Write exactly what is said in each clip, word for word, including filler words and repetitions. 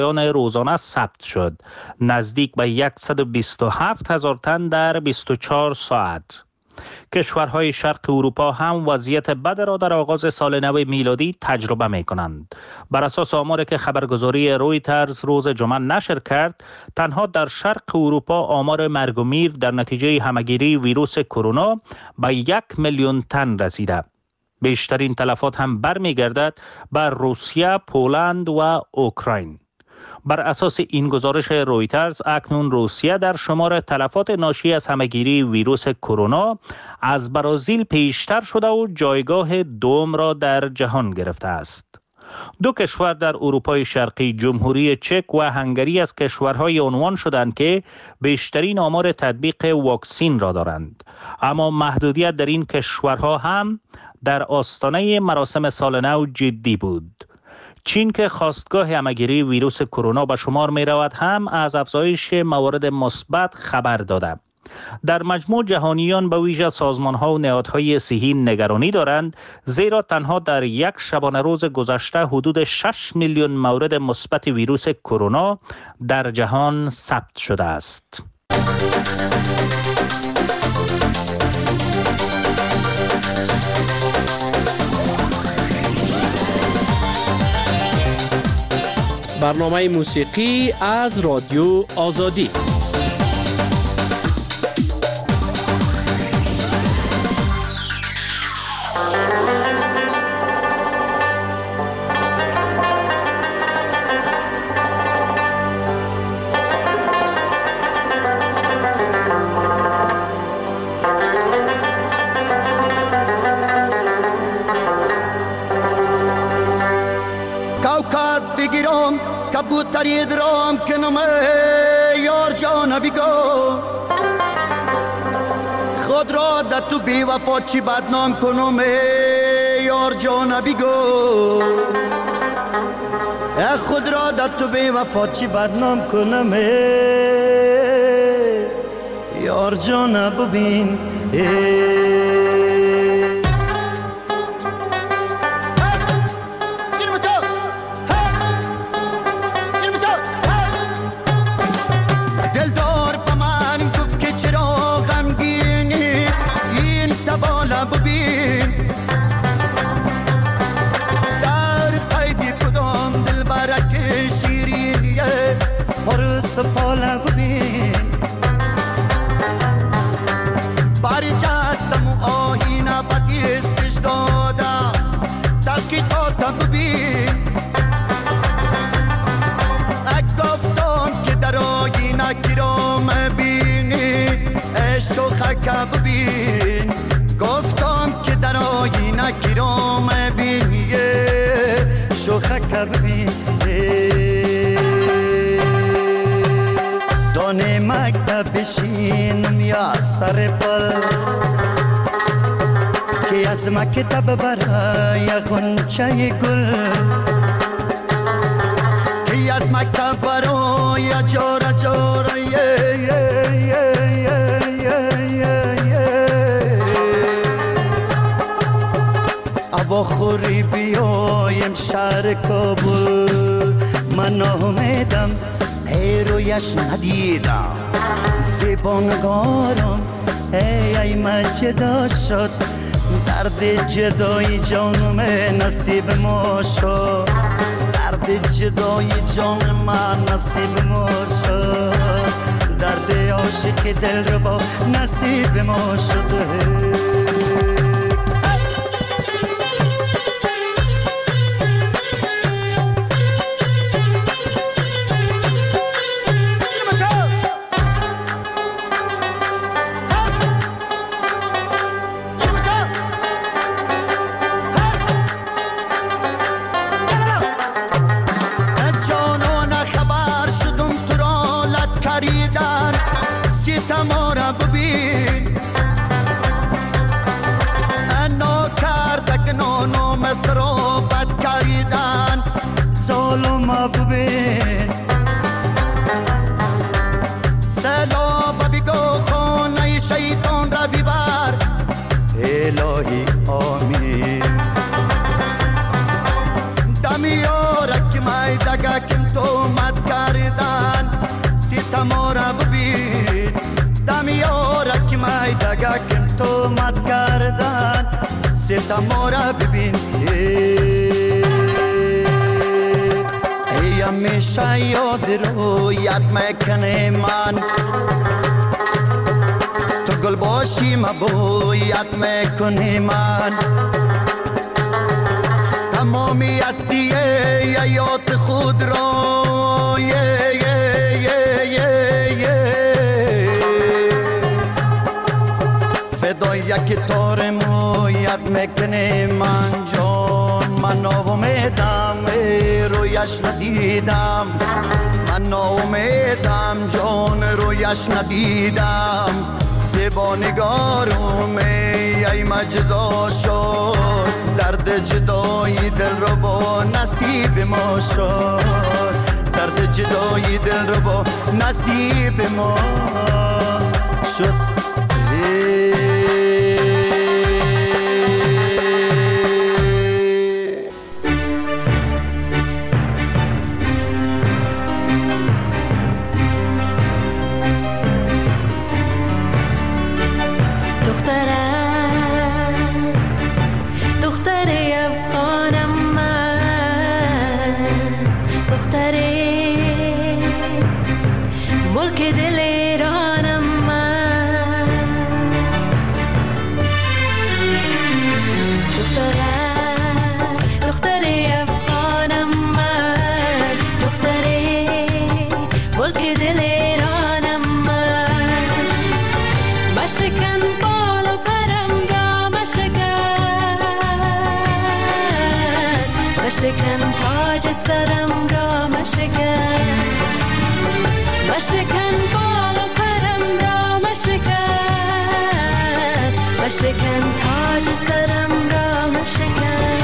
روزانه ثبت شد، نزدیک به صد و بیست و هفت هزار تن در بیست و چهار ساعت. کشورهای شرق اروپا هم وضعیت بد را در آغاز سال نو میلادی تجربه می کنند. بر اساس آماری که خبرگزاری رویترز روز جمعه نشر کرد، تنها در شرق اروپا آمار مرگ و میر در نتیجه همگیری ویروس کرونا به یک میلیون تن رسیده. بیشترین تلفات هم برمیگردد بر روسیه، پولند و اوکراین. بر اساس این گزارش رویترز، اکنون روسیه در شمار تلفات ناشی از همهگیری ویروس کرونا از برزیل پیشتر شده و جایگاه دوم را در جهان گرفته است. دو کشور در اروپای شرقی، جمهوری چک و هنگری، از کشورهای عنوان شدند که بیشترین آمار تطبیق واکسین را دارند. اما محدودیت در این کشورها هم در آستانه مراسم سال نو جدی بود. چین که خواستگاه همهگیری ویروس کرونا به شمار می رود هم از افزایش موارد مثبت خبر داده. در مجموع جهانیان به ویژه سازمان‌ها و نهادهای صحی نگرانی دارند، زیرا تنها در یک شبانه روز گذشته حدود شش میلیون مورد مثبت ویروس کرونا در جهان ثبت شده است. برنامه موسیقی از رادیو آزادی. کبوتری درام کنم یار جان بیگو، خود را در تو بی وفا چی بدنام کنم یار جان بیگو، خود را در تو بی وفا چی بدنام کنم یار جان ببین. سفاله ببین برجستم و آینه بدیستش دادم تحقیقاتم ببین، گفتم که در آینه گرام بینی شوخک ببین، گفتم که در آینه گرام بینی شوخک ببین. دانه مکتب بشینم یا سر پل که از مکتب برای غنچه گل، که از مکتب برای جور جور ابا خوری بیایم شهر کابل، من امیدم ای رویش ندیدم زبانگارم ای ای من جدا شد، درد جدای جانم نصیب ما شد، درد جدای جان من نصیب ما شد، درد عاشق دل رو با نصیب ما شده. الهی آمین دمیارک مای دگا کم تو مد ستما را ببین دمی آرک میدگکم تو مد کردن ستما را ببین ای همیشه یاد رو یاد میکنه من تو گل باشی مبو یاد میکنه من تمامی هستی یاد خود را یه یه یه یه یه فدای یک تار مو یاد میکنه من جان من ناامیدم رویش ندیدم من ناامیدم جان رویش ندیدم زیبا نگارم ای مجدا شد درد جدایی دل رو با نصیب ما شد درد جدایی دل رو با نصیب ما شد مشکن تاج سرم را مشکن مشکن بال و پرم را مشکن مشکن تاج سرم را مشکن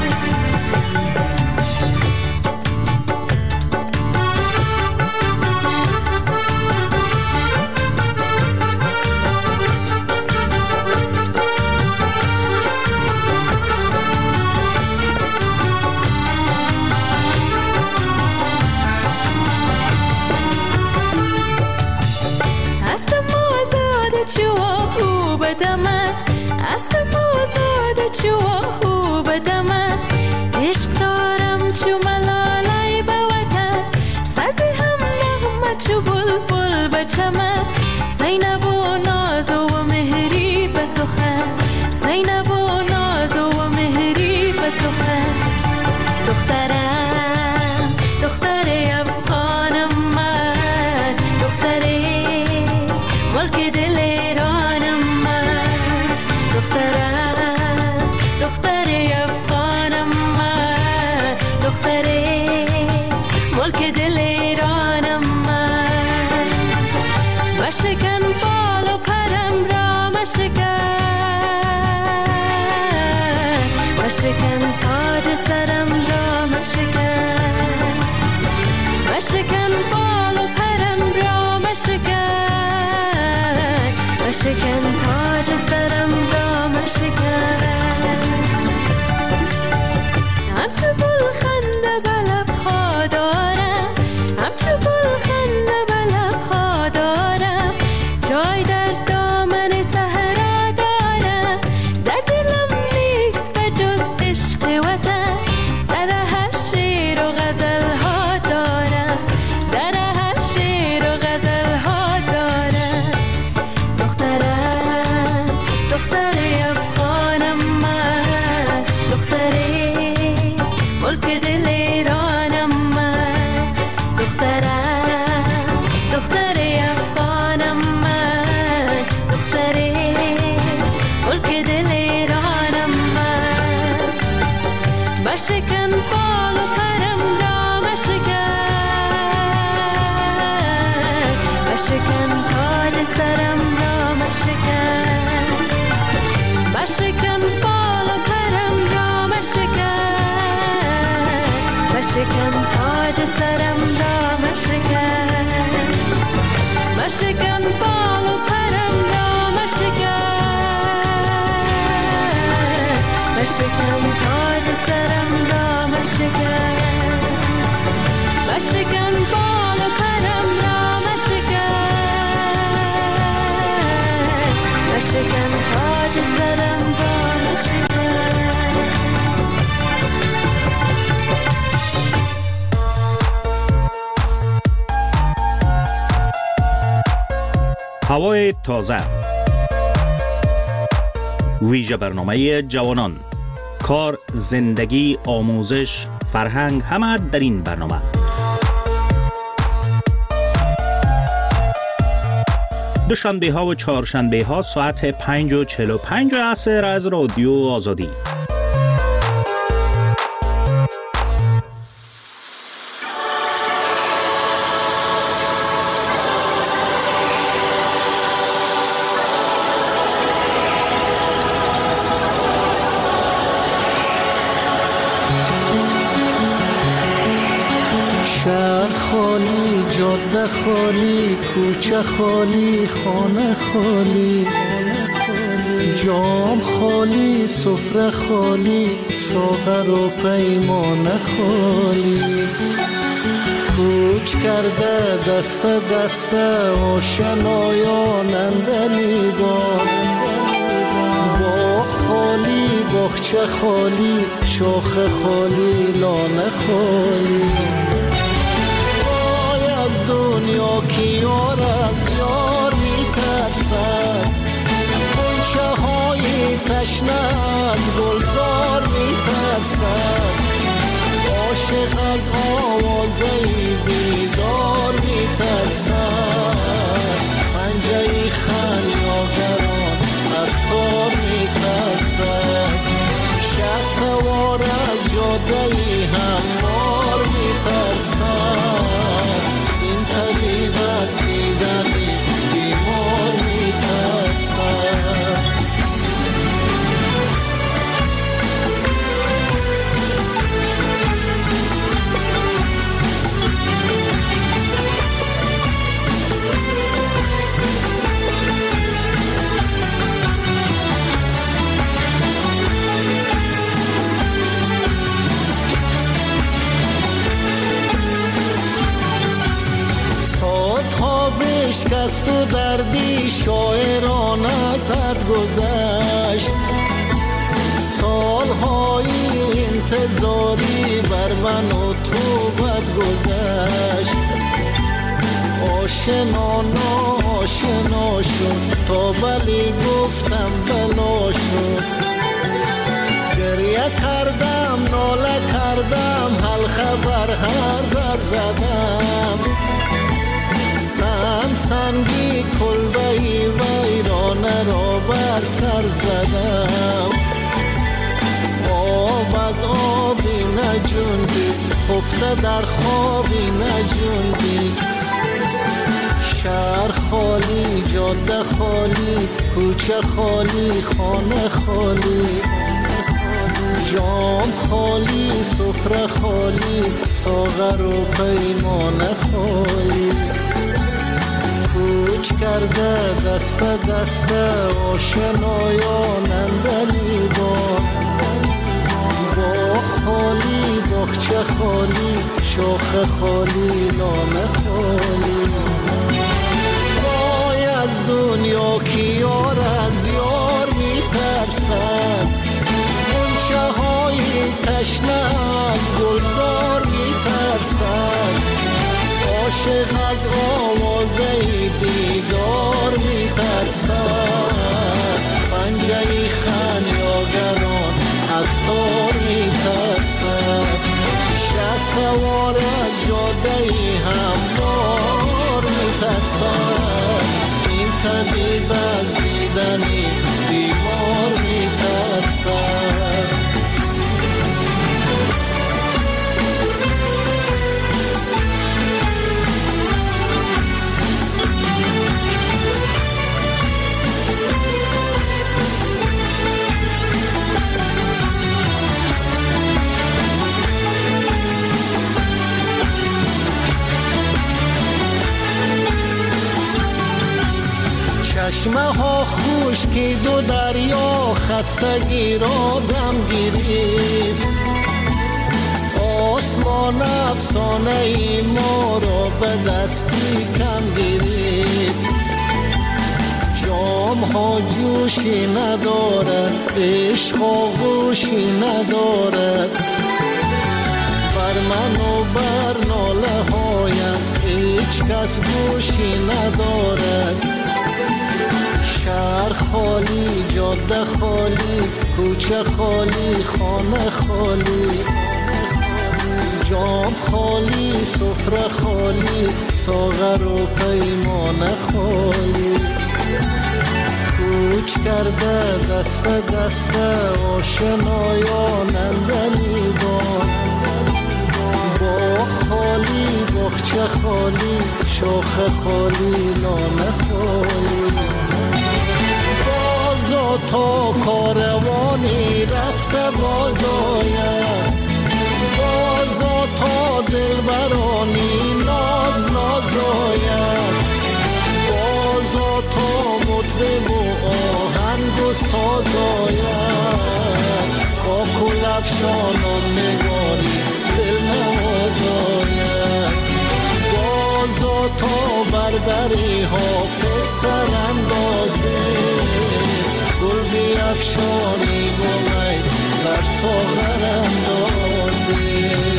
مشکن تاج سرم را مشکن مشکن بال و پرم را مشکن مشکن تاج سرم را مشکن همچو بلخنده بلب ها دارم همچو بلخنده بلب ها دارم جای در دامن صحرا دارم در دلم نیست به جز عشق وطن در هر شعر و غزل ها دارم در هر شعر و غزل ها دارم دخترم دختر افغانم من دختری ملک دل ایرانم من دخترم دختر افغانم من دختری ملک دل ایرانم من مشکن بال و پرم را مشکن مشکن تاج سرم را مشکن مشکن بال و پرم را مشکن مشکن تاج سرم را مشکن مشکن بال و پرم را مشکن مشکن تاج سرم را مشکن مشکن بال و پرم را مشکن هوای تازه، ویژه برنامه جوانان، کار، زندگی، آموزش، فرهنگ، همه در این برنامه. دوشنبه ها و چهارشنبه ها ساعت پنج و چهل و پنج عصر از رادیو آزادی. شهر خالی، جاده خالی، کوچه خالی، خانه خالی، جام خالی، سفره خالی، ساغر و پیمانه خالی. کوچ کرده دست دست آشنایان اندلی بار، باغ خالی، باغچه خالی، شاخ خالی، لانه خالی. دنیا کی یار از یار میترسد، غنچه های تشنه از گلزار میترسد، عاشق از آوازه بیدار میترسد، پنجه خمیازگران از تار میترسد، شه سوار از جاده هموار میترسد، طبیب از دیدنی بیمار میترسد. شکست و دردی شاعران از حد گذشت، سالهای انتظاری بر من و تو بد گذشت، آشنا ناشنا شد تا بلی گفتم بلا شد، گریه کردم ناله کردم حلقه بر هر در زدم، سنگ سنگی کلبهی ویرانه را بر سر زدم، آب از آبی نجوندی خفته در خوابی نجوندی، شهر خالی، جاده خالی، کوچه خالی، خانه خالی، جام خالی، سفره خالی، ساغر و پیمانه خالی. کوچ کرده دست دست آشنایان اندلی بار، باغ خالی، باغچه خالی، شاخ خالی، لانه خالی. وای از دنیا کی یار از یار میترسد، غنچه های تشنه از گلزار میترسد، عاشق از آوازه دیدار میترسد، پنجه خمیازگران از تار میترسد، شه سوار از جاده هموار میترسد، این طبیب از دیدنی بیمار میترسد. چشمه ها خشکید و دریا خستگی را دم گرفت، آسمان افسانه ای ما را به دستی کم گرفت، جام ها جوشی ندارد، عشق آغوشی ندارد، بر من و بر ناله هایم هیچ کس گوشی ندارد، شهر خالی، جاده خالی، کوچه خالی، خانه خالی، جام خالی، سفره خالی، ساغر و پیمانه خالی. کوچ کرده دست دست آشنایان اندلیبان، باغ خالی، باغچه خالی، شاخه خالی، لانه خالی. بازا تا کاروانی رفته باز آید، بازا تا دلبرانی ناز ناز آید، بازا تا مطرب و آهنگ و ساز آید، با کلفشانان نگاری دل نواز آید، بازا تا بردری حافظ سر اندازه، گل بیفشانی گلی بر ساغر اندازه.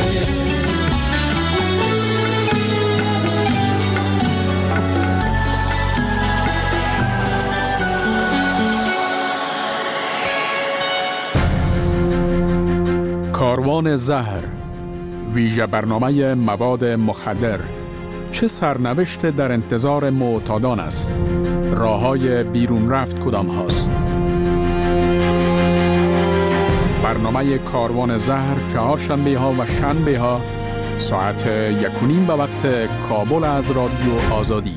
کاروان زهر، ویژه برنامه مواد مخدر، چه سرنوشت در انتظار معتادان است؟ راه‌های بیرون رفت کدام هاست؟ برنامه کاروان زهر چهارشنبه ها و شنبه ها ساعت یک و نیم به وقت کابل از رادیو آزادی.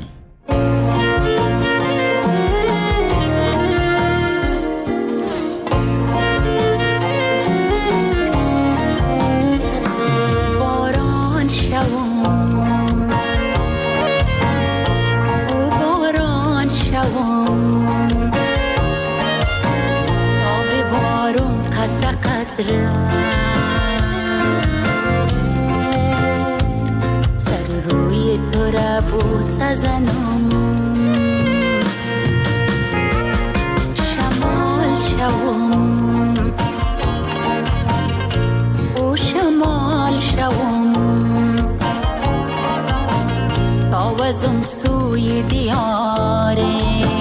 سر روی تو را بوس زنم، شمال شوم او شمال شوم، تاوزم سوی دیاره،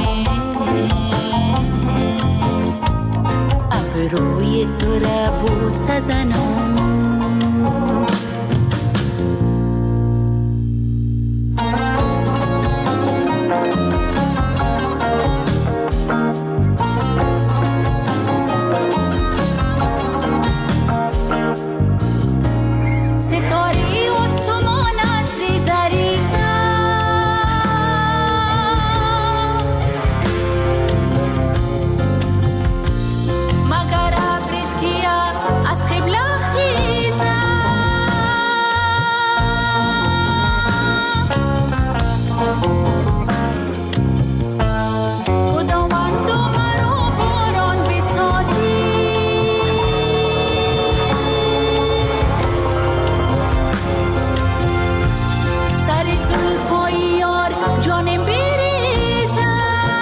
روی تو را بوس زنم. ستاره و سمان از ریزه ریزه، مگر ابر سیاه از قبله خیزه، خداوند تو مرا باران بسازی، سر زلفای یار جانم بریزه،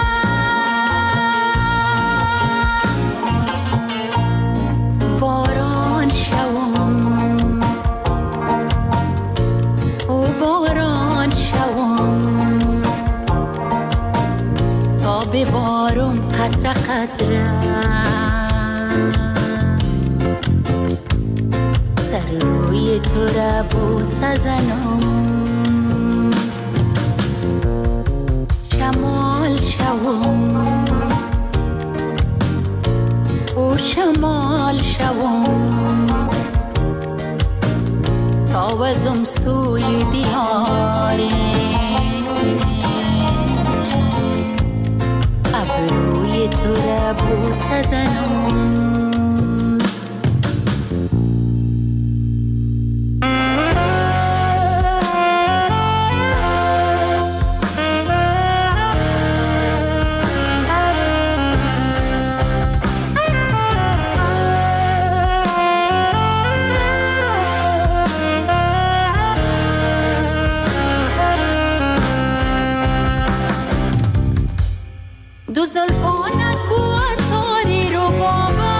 باران شوم او باران شوم، تا ببارم قطره قطره، سر روی تو را بوس زنم، شمال شوم او شمال شوم، تاوزم سوی دیاره، ابروی تو را بوس زنم. دو زلفانت بود تاری رو بابا،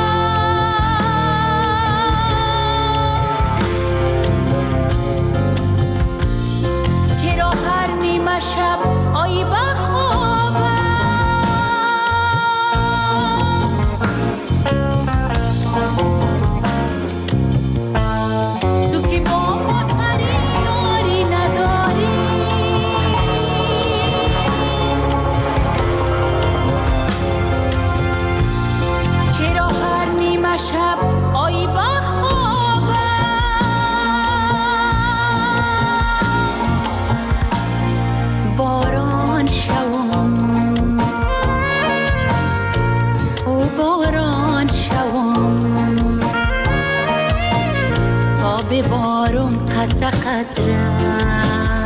چرا هر نیمه شب آیی بخوابم، قدرم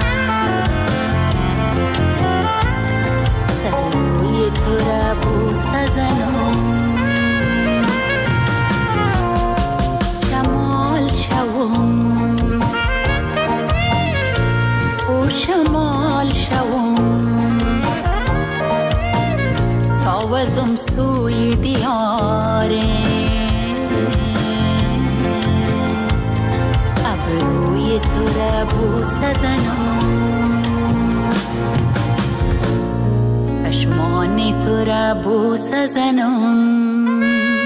سر روی تو را بوسه زنم شمال شوم او شمال شوم تاوزم سوی دیاره ابروی تو را بوسه زنم چشمان تو را بوسه زنم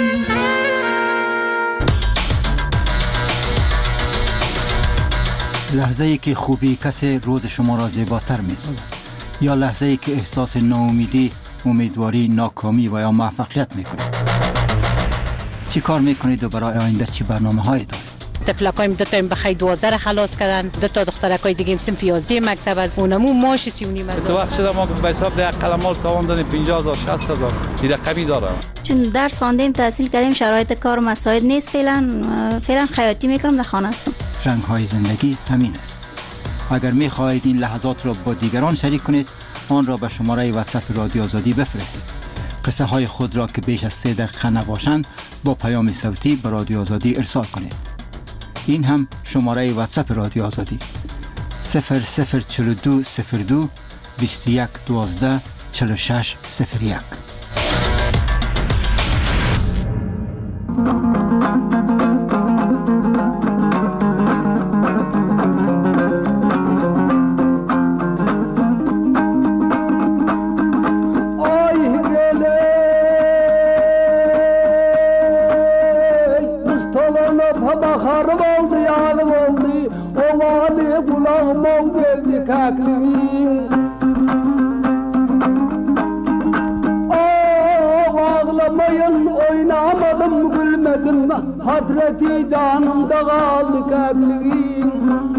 لحظه ای که خوبی کسی روز شما را زیباتر می سازد یا لحظه ای که احساس ناامیدی، امیدواری، ناکامی و یا موفقیت می کنید. چی کار می کنید و برای آینده چی برنامه هایی دارید؟ طفلکایم دو تا بخای دوازده خلاص کردن، دو تا دخترکای دیگه هم صنف یازده مکتب از اونمو ماش سی و نیم هزار. تو وقت شده ما به حساب ده قلمال تواندن پنجاه هزار شصت هزار این رقمی دارم. چون درس خواندیم تحصیل کردیم شرایط کار مساعد نیست فعلا فعلا خیاطی میکنم در خانه هستم. رنگ های زندگی همین است. اگر می خواهید این لحظات را با دیگران شریک کنید آن را به شماره واتساپ رادیو آزادی بفرستید. قصه های خود را که بیش از سه دقیقه نباشند با پیام صوتی به رادیو آزادی ارسال کنید. این هم شماره واتساپ رادیو آزادی صفر صفر چهل و دو صفر دو بیست و یک دوازده چهل و شش صفر یک. Hasreti canımda kaldı kalbim.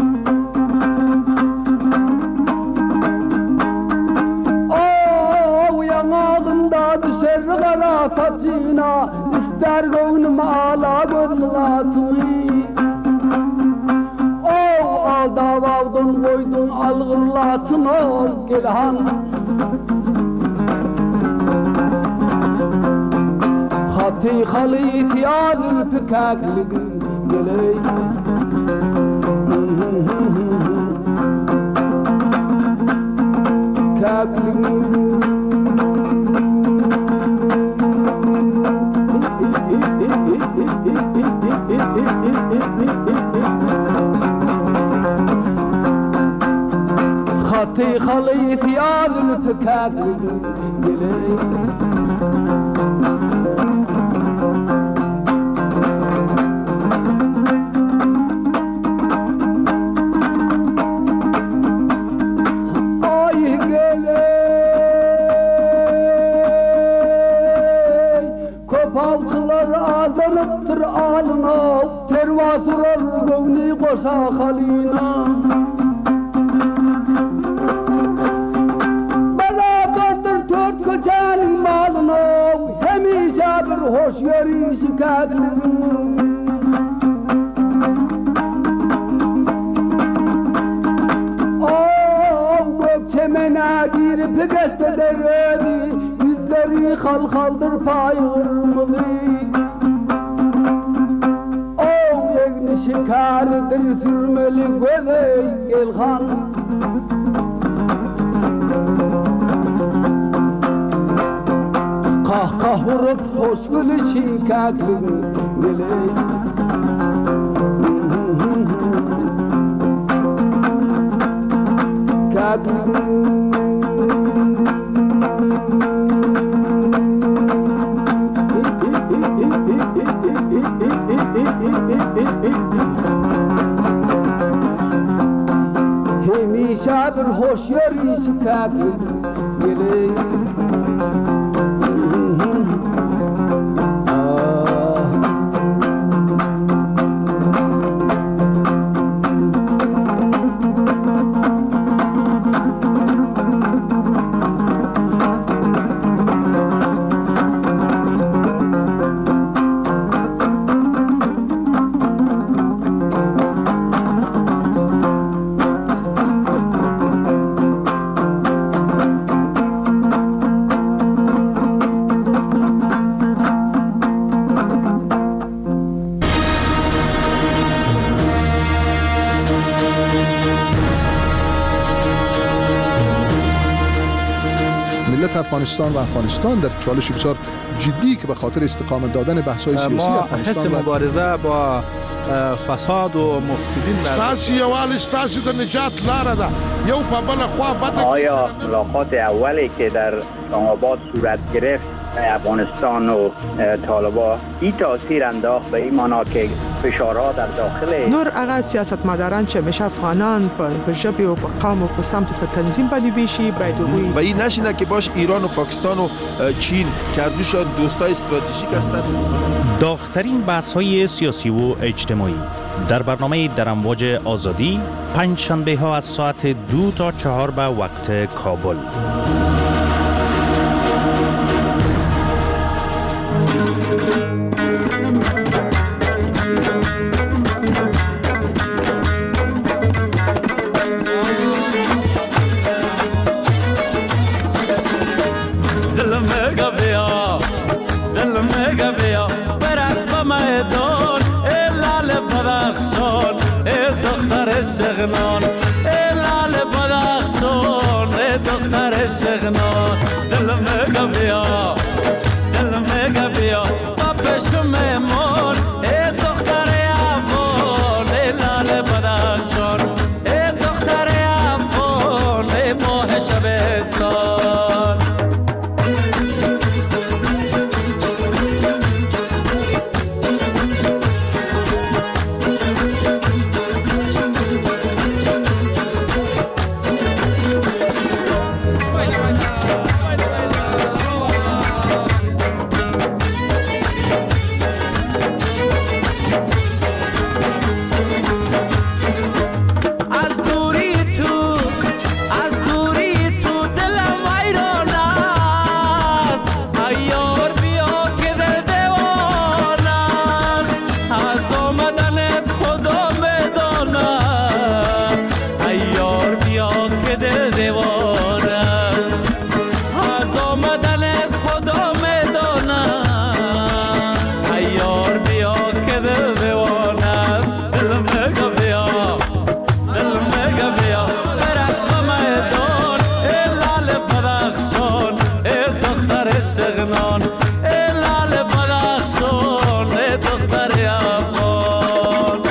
Oh yanağında düşer kara saçına, ister gönlüm ağla gönlatını. Oh alda vardın koydun algırlatını gelhan. خطي خليت يا ذلفكاك لقلي كاك خطي خليت يا ذلفكاك لقلي aldanıptır alına, tervasılar gövni koşa halina. Beraberdir dört kocanın malına, hemişe bir hoş görüşü kadın. Oh, gökçemene girip geste deredi, yüzleri halkaldır payırmızı. Şikardır sürmeli gözey gelhan. Kah kah vurup hoş gülüşü kaklın geley. Kaklın hemişe bir hoş yarışı kaklın geley. ملت افغانستان و افغانستان در چالش بسیار جدی که به خاطر استقامت دادن بحث‌های سیاسی ما افغانستان حس مبارزه با فساد و مفسدین ستاسي یوال ستاسي د نجات لاره ده یو په بل خوا بده. آیا ملاقات اولی که در اسلام آباد صورت گرفت افغانستان و طالبان این تاثیر انداخت به این معنا که فشارها در داخل نور هغه سیاستمداران چې همیشه افغانان په ژبه او په قوم او په سمت په تنظیم باندې ویشي باید وګوري و این نشینه که باش ایران و پاکستان و چین کردوشان دوستای استراتژیک هستند. داغ‌ترین بحث‌های سیاسی و اجتماعی در برنامه در امواج آزادی پنج شنبه ها از ساعت دو تا چهار به وقت کابل. سغنان لال بدخشان دختر سغنان دل مگا بیا دل مگا بیا پاپش میمون دختر افغان لال بدخشان دختر افغان ماه شبستان سغنان لال بدخشان دختر افغان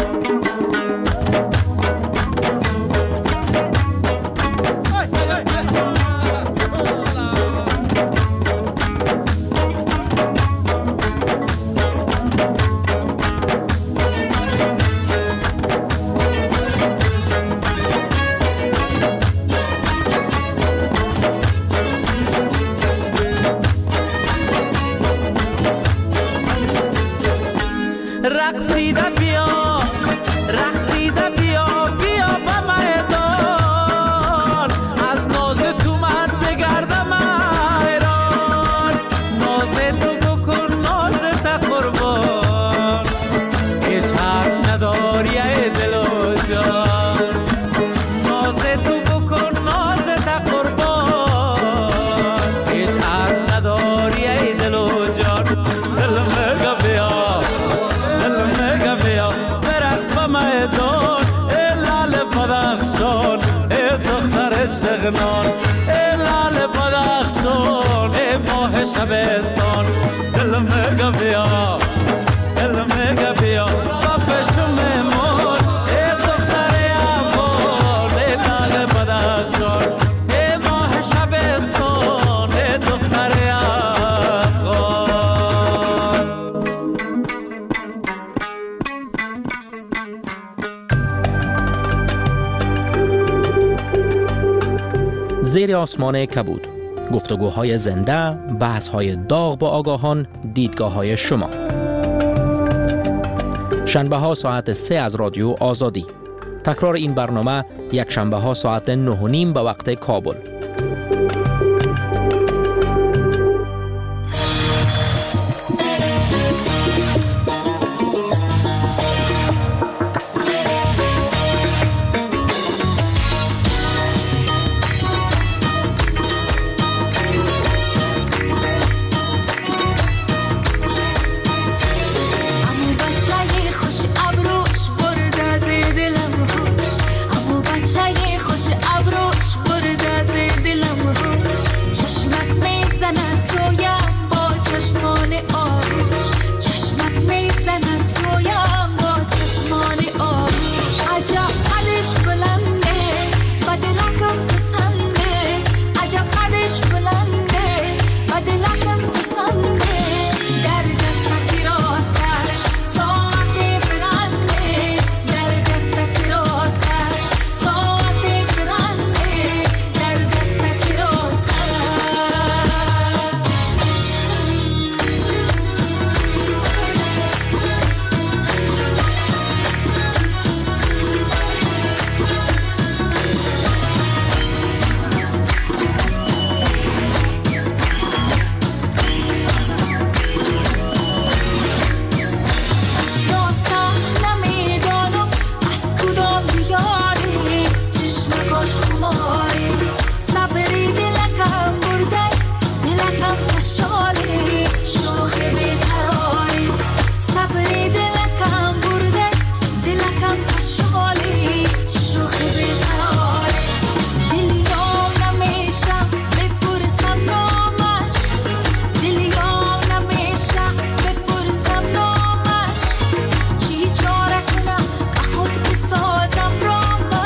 رقصیده بیا رقصیده بیا بیا به میدان از ناز تو من بگردم ایران ناز تو بکن ناز تا قربان هیچ حرف نداری ای دل و جان ناز تو بکن ناز تا قربان هیچ حرف نداری ای دل و جان دل مگا بیا میدان لال بدخشان دختر سغنان لال بدخشان ماه شبستان دل مگا بیا دل مگا بیا پاپش میمون دختر افغان لال بدخشان ماه شبستان دختر افغان. زیر آسمان کبود، گفتگوهای زنده، بحث‌های داغ با آگاهان، دیدگاه‌های شما. شنبه ها ساعت سه از رادیو آزادی. تکرار این برنامه یک شنبه ها ساعت نه و نیم به وقت کابل. خوش ابروش برده از دلم خوش چشمت آروش چشمک میزنن سویم با چشمان آروش عجب قدش بلنده و دلکم پسنده عجب قدش بلنده و دلکم پسنده در دستکی راستش ساعت برنده در دستکی راستش ساعت برنده در دستکی راستش راستش نمیدانم از کدام بیاری چشمکاش خماری صبری دلکم برده دلکم کشالی شوخ بیقراری صبری دلکم برده دلکم کشالی شوخ بیقراری دلیام نمیشم بپرسم نامش دلیام نمیشم بپرسم نامش چی چاره کنم و خود بسازم رامش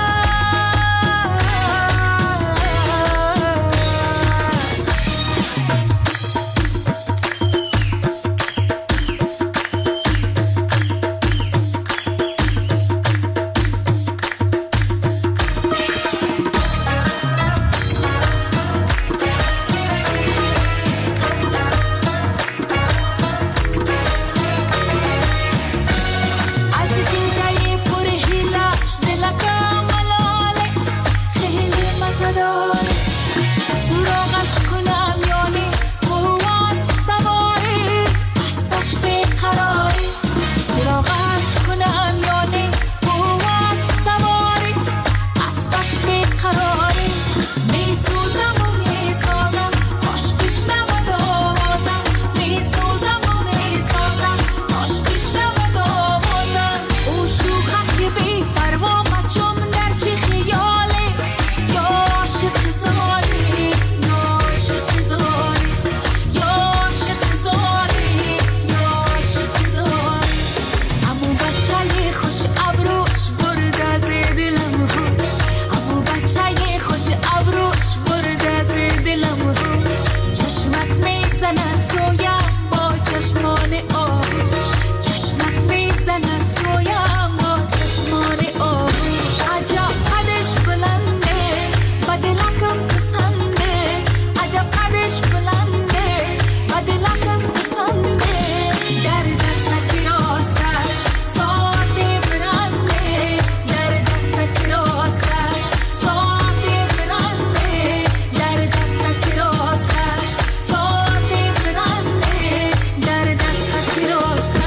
از دیدهی پر هیلش دلکم ملاله خیلی مزه داره سراغش کنم یعنی قوت سواری اسبش بیقراری سراغش کنم یعنی قوت سواری اسبش بیقراری میسوزم و میسازم کاش بشنود آوازم میسوزم و میسازم کاش بشنود آوازم او شوخک بی پروا مچم در چه خیالی یا عاشق زاری یا عاشق زاری یا عاشق زاری یا عاشق زاری امو بچه خوش ابروش برده از دلم هوش امو بچه خوش ابروش برده از دلم هوش چشمک میزنن سویم با چشمان آروش چشمک میزنن سویم با چشمان آروش عجب قدش بلنده و دلکم پسنده عجب قدش بلنده و دلکم پسنده در دستکی راستش ساعت برنده در دستکی راستش ساعت برنده در دستکی راستش ساعت برنده در دستکی راستش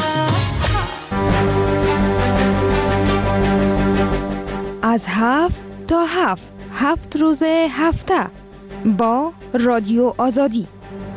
از هفت تا هفت هفت روز هفته با رادیو آزادی.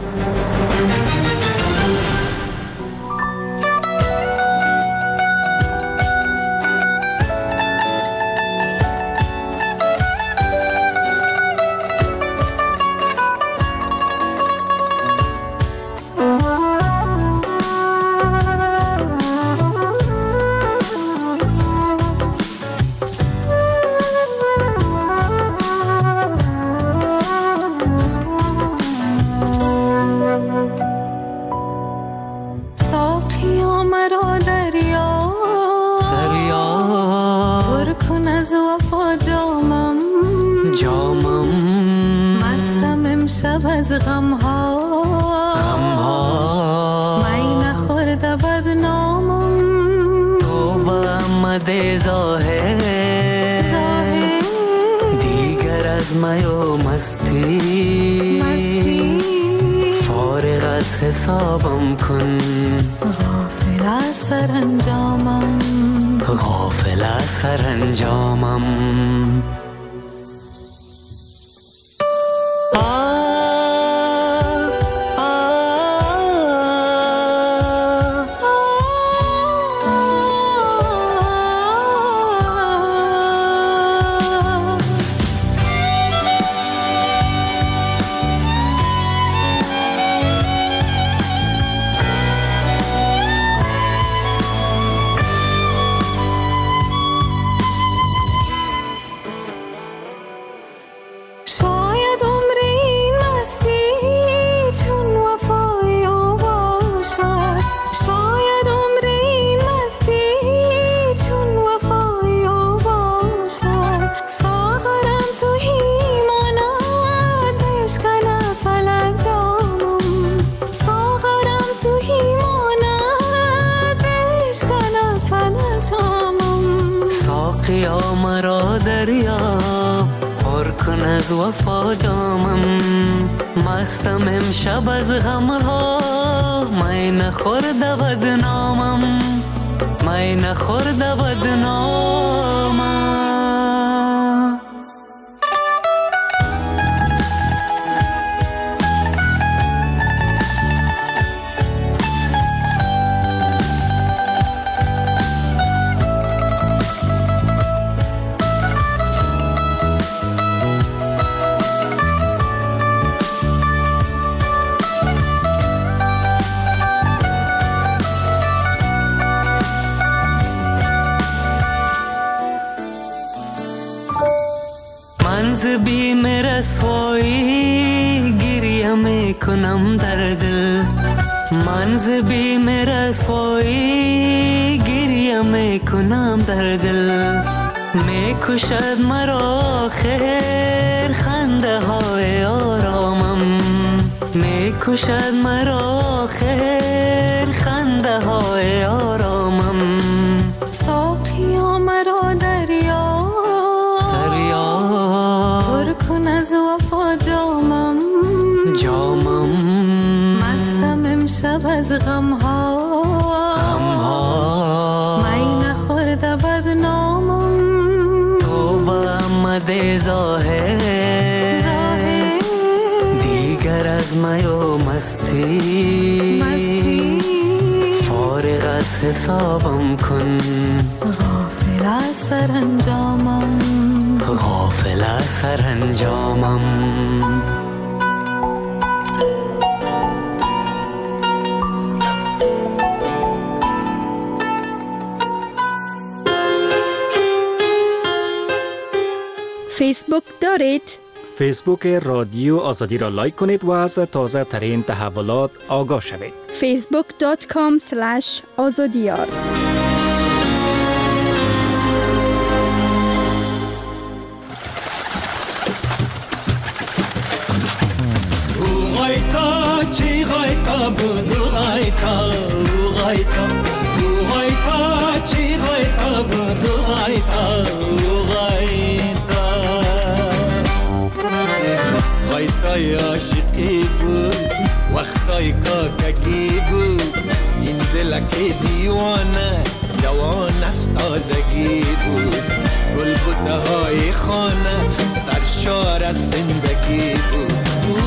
ساقیا مرا دریا دریا پر کن از وفا جامم جامم مستم امشب از غمها غمها می نخورده بدنامم توبه آمده ظاهر ظاهر دیگر از می و مستی مستی فارغ از حسابم کن غافل از سرانجامم غافل از سرانجامم ساقیا مرا دریا پر کن از وفا جامم مستم امشب از غمها می نخورده بدنامم می نخورده بدنامم منز بیم رسوایی گریه میکنم در دل منز بیم رسوایی گریه میکنم در دل میکشد مرا خیر خنده های آرامم میکشد مرا خیر خنده های آرامم ساقیا مرا دریا پر کن از وفا جامم جامم مستم امشب از غمها غمها می نخورده بدنامم تو با آمده ظاهر دیگر از می و مستی مستی فارغ از حسابم کن غافل از سرانجامم غافل از سرانجامم فیسبوک دارید؟ فیسبوک رادیو آزادی را لایک کنید و از تازه ترین تحولات آگاه شوید. فیسبوک دات کام اسلش آزادیار چی غایتا بود غایتا غایتا غایتا چی غایتا بود غایتا غایتا غایتای عاشقی بود وقتای کاکگی بود این دلک دیوانه جوان از تازگی بود گل بوته های خانه سرشار از زندگی بود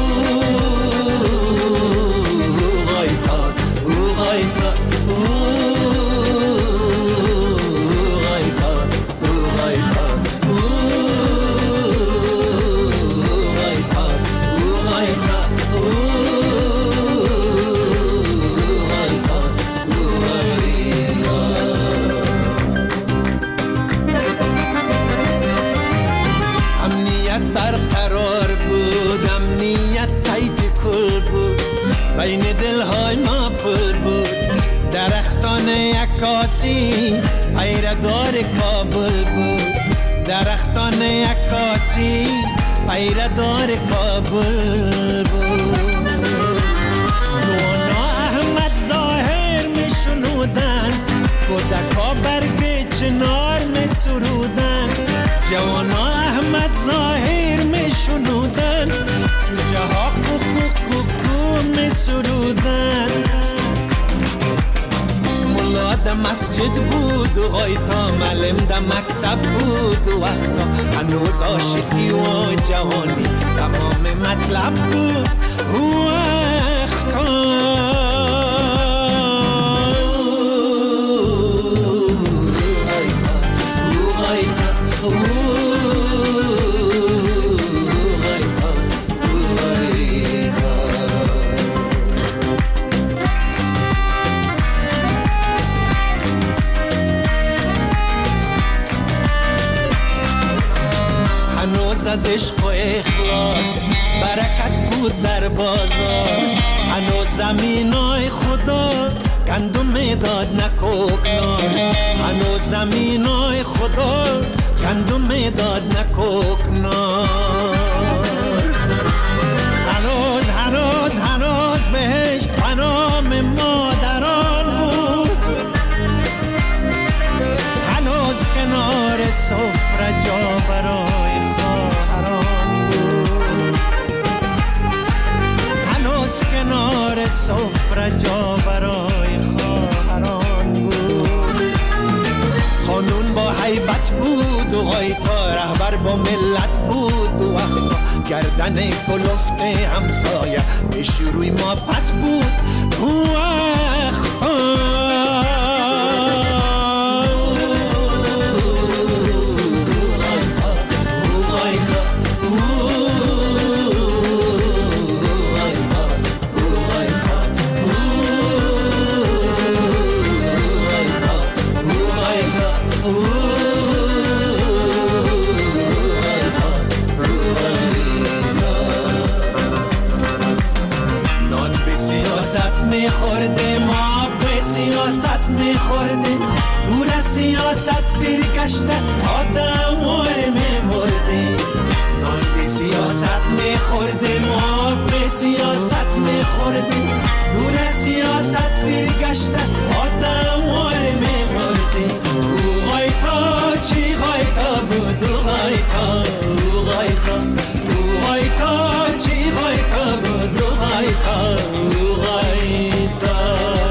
امنیت برقرار بود امنیت تایت کل بود بین دلهای ما پل بود درختان عکاسی پیردار کابل بود درختان عکاسی پیردار کابل بود نوانا احمد ظاهر می شنودن کودکا برگ چنار می سرودن جوانا احمد ظاهر می شنودن جوجه ها کوکو کوکو می سرودن ملا ده مسجد بود و غایتا معلم ده مکتب بود و وقتا هنوز عاشقی و جوانی تمام مطلب بود و وقتا از عشق و اخلاص برکت بود در بازار هنوز زمینای خدا گندم داد نکوکنار هنوز زمینای خدا گندم داد نکوکنار هنوز هنوز هنوز بهش پنام مادران بود هنوز کنار هر جا برای خواهران بود. خانون با حیبت بود و غایتا رهبر با ملت بود. و وقتا گردن کلفت همسایه پیش روی ما پت بود. و وقتا میخورده ما به سیاست میخورده. دور از سیاست برگشته آدموار میمرده. نان به سیاست میخورده ما به سیاست میخورده. دور از سیاست برگشته آدموار میمرده. او غایتا چی غایتا بود او غایتا او غایتا او غایتا چی غایتا بود او غایتا او غایتا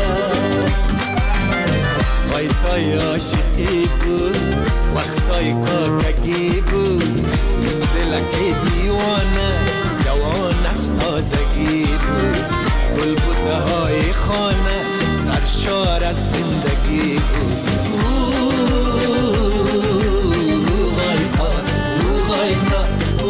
غایتای عاشقی بود وقتای کاکگی بود. دلک دیوانه جوان از تازگی بود. گلبوته های خانه سرشار از زندگی بود. او غایتا او غایتا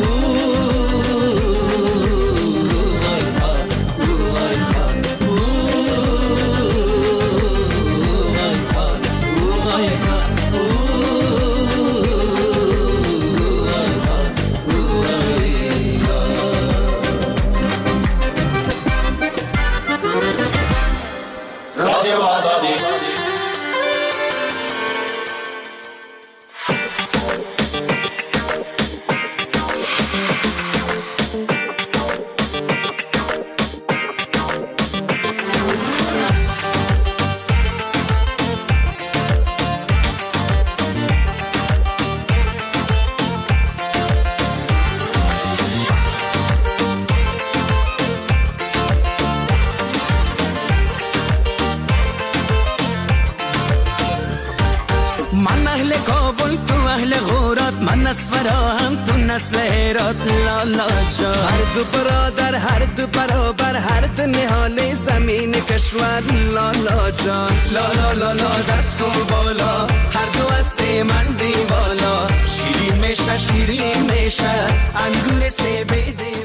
لالا جا هر دو برادر هر دو برابر هر دو نهال زمین کشور. لالا جا لالا لالا دست و بالا هر دو است من دیوالا. شیرین میشه شیرین میشه انگور سه بیده